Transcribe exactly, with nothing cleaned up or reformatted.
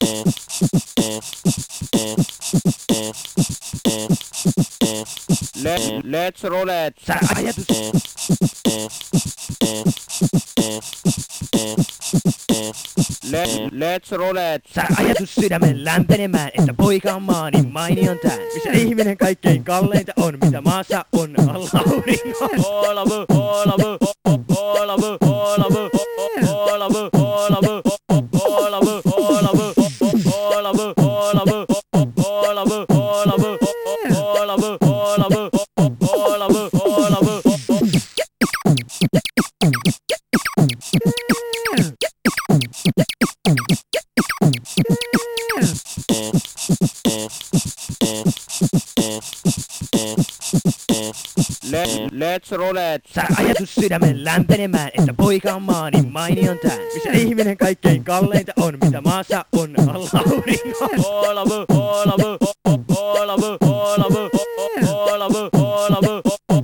Le- let's roulette. Sä ajatus. Le- let's roulette. Sä ajatus sydämen lämpenemään, että poika on maani mainion tää. Missä ihminen kaikkein kalleinta on, mitä maassa on alla auringon. Olavu, olavu, olavu, olavu, olavu, olavu, olavu, olavu, olavu, olavu, olavu, olavu, olavu, olavu, olavu, olavu. Le- let's roulette. Sä ajatus sydämen lämpenemään, että poika on maani mainion tää. Missä ihminen kaikkein kalleinta on, mitä maassa on alla auringon. Olavu, olavu, olavu, olavu, olavu, olavu,